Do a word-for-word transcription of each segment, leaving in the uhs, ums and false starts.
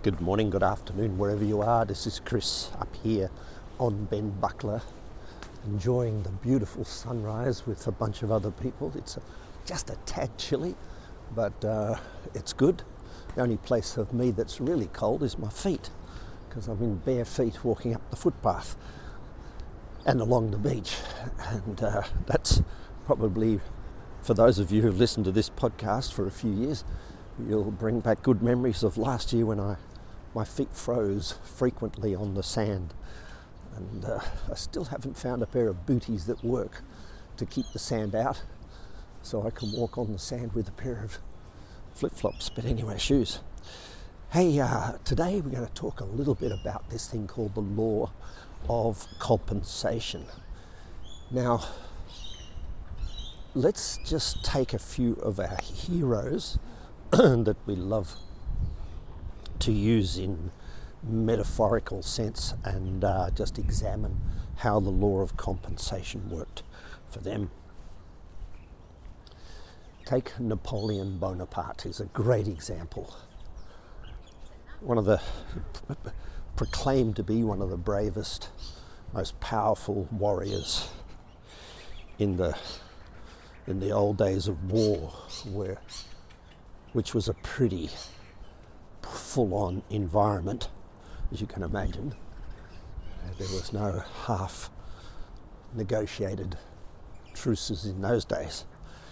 Good morning, good afternoon, wherever you are. This is Chris up here on Ben Buckler, enjoying the beautiful sunrise with a bunch of other people. It's a, just a tad chilly, but uh, it's good. The only place of me that's really cold is my feet, because I'm in bare feet walking up the footpath and along the beach. And uh, that's probably, for those of you who've listened to this podcast for a few years, you'll bring back good memories of last year when I my feet froze frequently on the sand. And uh, I still haven't found a pair of booties that work to keep the sand out, so I can walk on the sand with a pair of flip-flops, but anyway, shoes. Hey, uh, today we're going to talk a little bit about this thing called the law of compensation. Now, let's just take a few of our heroes that we love to use in metaphorical sense and uh, just examine how the law of compensation worked for them. Take Napoleon Bonaparte is a great example. One of the proclaimed to be one of the bravest, most powerful warriors in the in the old days of war, where which was a pretty full-on environment, as you can imagine. There was no half negotiated truces in those days.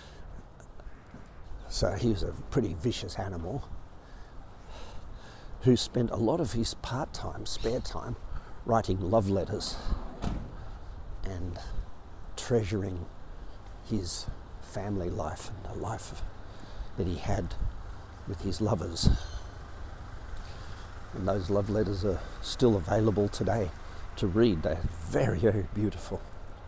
So he was a pretty vicious animal who spent a lot of his part-time, spare time, writing love letters and treasuring his family life and the life that he had with his lovers. And those love letters are still available today to read. They're very, very beautiful.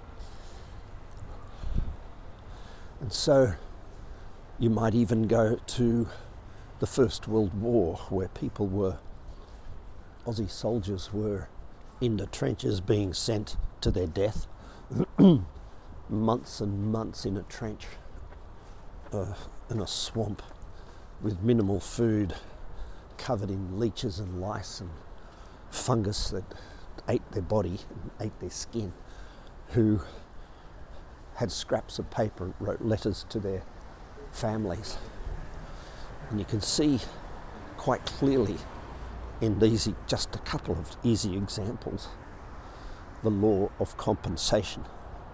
And so you might even go to the First World War, where people were, Aussie soldiers were in the trenches being sent to their death. Months and months in a trench, uh, in a swamp, with minimal food, covered in leeches and lice and fungus that ate their body and ate their skin, who had scraps of paper and wrote letters to their families. And you can see quite clearly in these, just a couple of easy examples, the law of compensation.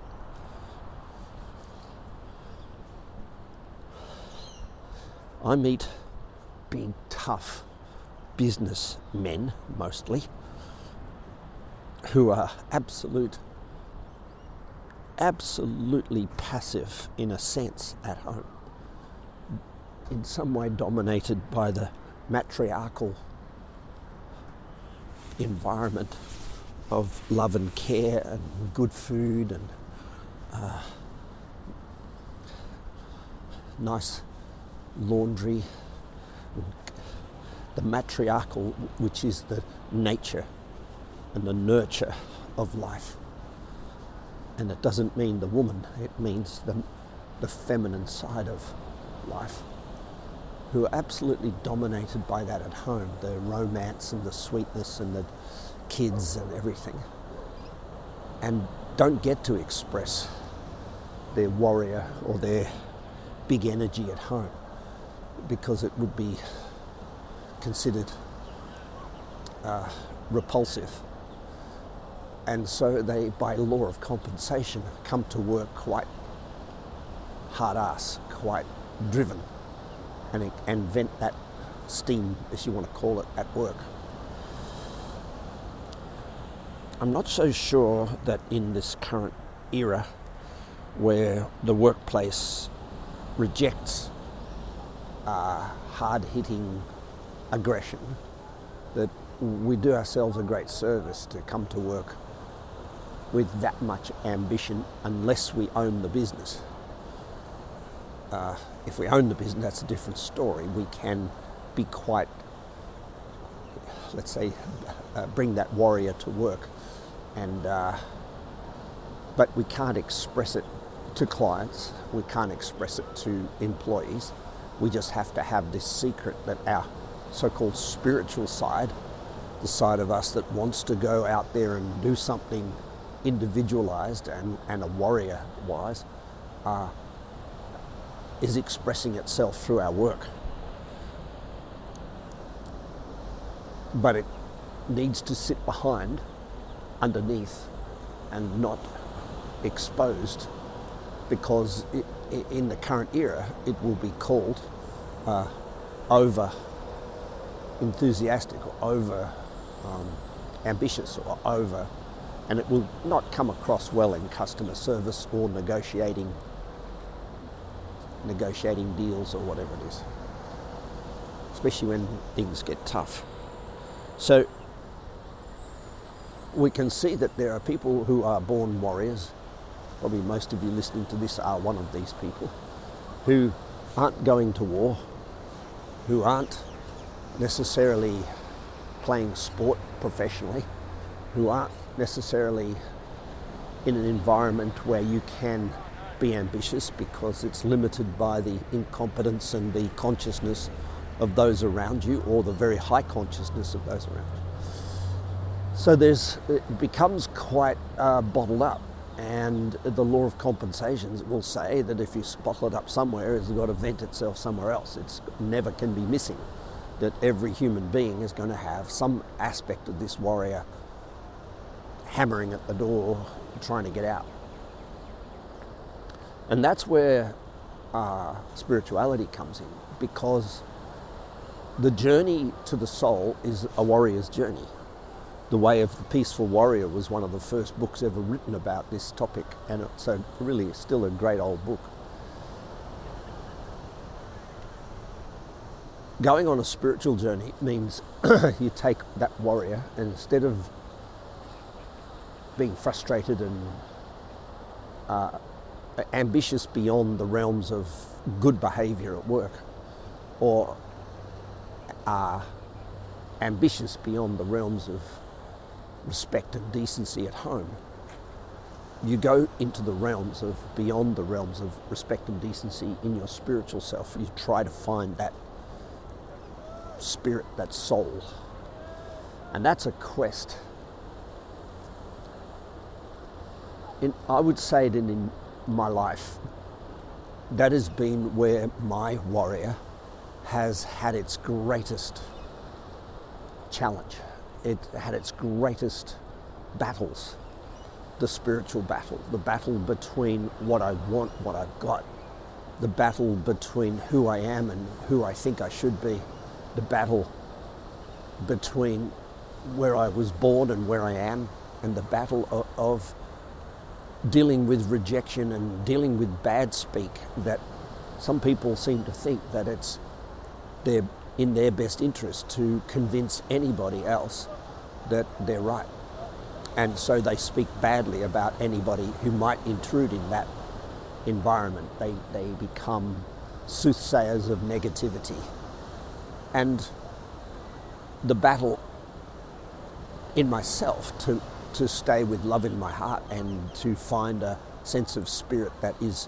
I meet big, tough businessmen, mostly, who are absolute, absolutely passive in a sense at home, in some way dominated by the matriarchal environment of love and care and good food and uh, nice laundry, the matriarchal, which is the nature and the nurture of life. And it doesn't mean the woman, it means the, the feminine side of life, who are absolutely dominated by that at home, the romance and the sweetness and the kids and everything, and don't get to express their warrior or their big energy at home, because it would be considered uh, repulsive. And so they, by law of compensation, come to work quite hard-ass, quite driven, and, and vent that steam, as you want to call it, at work. I'm not so sure that in this current era, where the workplace rejects uh, hard-hitting aggression, that we do ourselves a great service to come to work with that much ambition, unless we own the business. Uh, if we own the business, that's a different story. We can be quite, let's say, uh, bring that warrior to work, and uh, but we can't express it to clients, we can't express it to employees. We just have to have this secret that our so-called spiritual side, the side of us that wants to go out there and do something individualized and, and a warrior-wise, uh, is expressing itself through our work. But it needs to sit behind, underneath, and not exposed, because it, in the current era it will be called uh, over enthusiastic or over um, ambitious or over, and it will not come across well in customer service or negotiating negotiating deals or whatever it is, especially when things get tough. So we can see that there are people who are born warriors. Probably most of you listening to this are one of these people who aren't going to war, who aren't necessarily playing sport professionally, who aren't necessarily in an environment where you can be ambitious because it's limited by the incompetence and the consciousness of those around you, or the very high consciousness of those around you. So there's, it becomes quite uh, bottled up, and the law of compensations will say that if you bottle it up somewhere, it's got to vent itself somewhere else. It's never can be missing, that every human being is going to have some aspect of this warrior hammering at the door, trying to get out. And that's where uh, spirituality comes in, because the journey to the soul is a warrior's journey. The Way of the Peaceful Warrior was one of the first books ever written about this topic, and it's a really still a great old book. Going on a spiritual journey means you take that warrior, and instead of being frustrated and uh, ambitious beyond the realms of good behaviour at work, or uh, ambitious beyond the realms of respect and decency at home, you go into the realms of, beyond the realms of respect and decency in your spiritual self. You try to find that spirit, that soul. And that's a quest. In, I would say that in my life, that has been where my warrior has had its greatest challenge. It had its greatest battles. The spiritual battle, the battle between what I want, what I've got, the battle between who I am and who I think I should be, the battle between where I was born and where I am, and the battle of, of dealing with rejection and dealing with bad speak, that some people seem to think that it's their, in their best interest to convince anybody else that they're right. And so they speak badly about anybody who might intrude in that environment. They, they become soothsayers of negativity. And the battle in myself to, to stay with love in my heart and to find a sense of spirit that is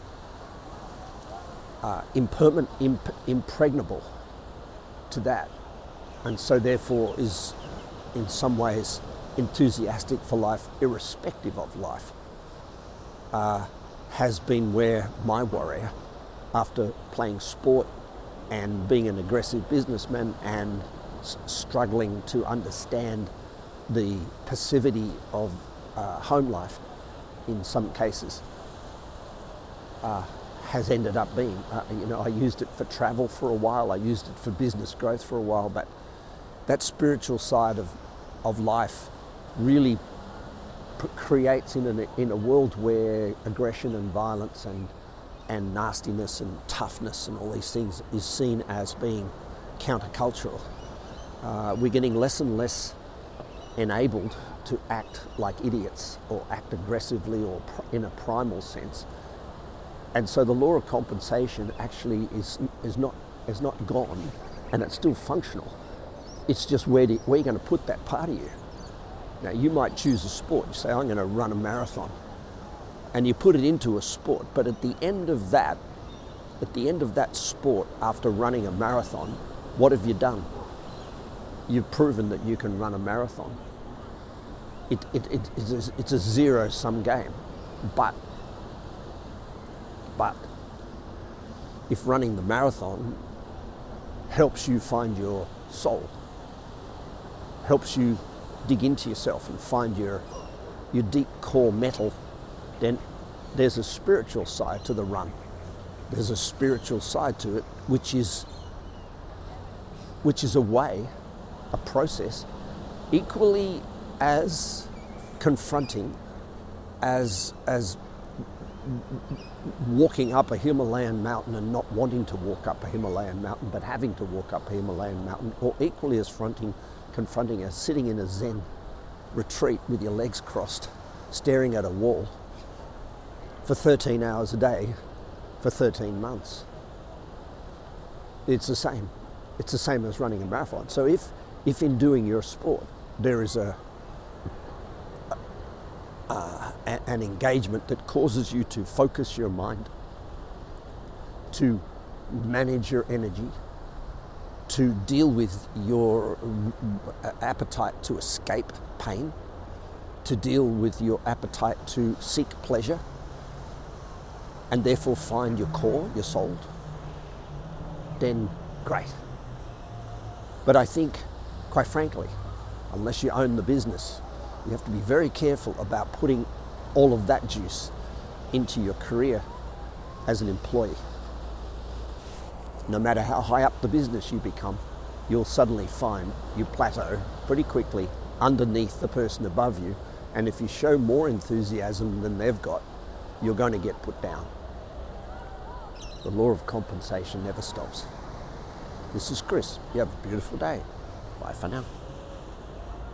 uh, impermanent, imp- impregnable to that, and so therefore is in some ways enthusiastic for life, irrespective of life, uh, has been where my warrior, after playing sport and being an aggressive businessman and s- struggling to understand the passivity of uh, home life in some cases, uh, has ended up being. Uh, you know, I used it for travel for a while, I used it for business growth for a while, but that spiritual side of, of life really p- creates in, an, in a world where aggression and violence and, and nastiness and toughness and all these things is seen as being countercultural. Uh, we're getting less and less enabled to act like idiots or act aggressively or pr- in a primal sense. And so the law of compensation actually is is not is not gone, and it's still functional. It's just where, do, where you're going to put that part of you. Now, you might choose a sport. You say, I'm going to run a marathon. And you put it into a sport. But at the end of that, at the end of that sport, after running a marathon, what have you done? you've proven that you can run a marathon. It, it, it, it's, a, it's a zero-sum game, but, but if running the marathon helps you find your soul, helps you dig into yourself and find your, your deep core metal, then there's a spiritual side to the run. There's a spiritual side to it, which is, which is a way, a process, equally as confronting as, as walking up a Himalayan mountain and not wanting to walk up a Himalayan mountain, but having to walk up a Himalayan mountain, or equally as fronting, confronting as sitting in a Zen retreat with your legs crossed, staring at a wall for thirteen hours a day for thirteen months. It's the same. It's the same as running a marathon. So if, if in doing your sport there is a, a an engagement that causes you to focus your mind, to manage your energy, to deal with your appetite to escape pain, to deal with your appetite to seek pleasure, and therefore find your core, your soul, then great. But I think, quite frankly, unless you own the business, you have to be very careful about putting all of that juice into your career as an employee. No matter how high up the business you become, you'll suddenly find you plateau pretty quickly underneath the person above you, and if you show more enthusiasm than they've got, you're going to get put down. The law of compensation never stops. This is Chris. You have a beautiful day. Bye for now.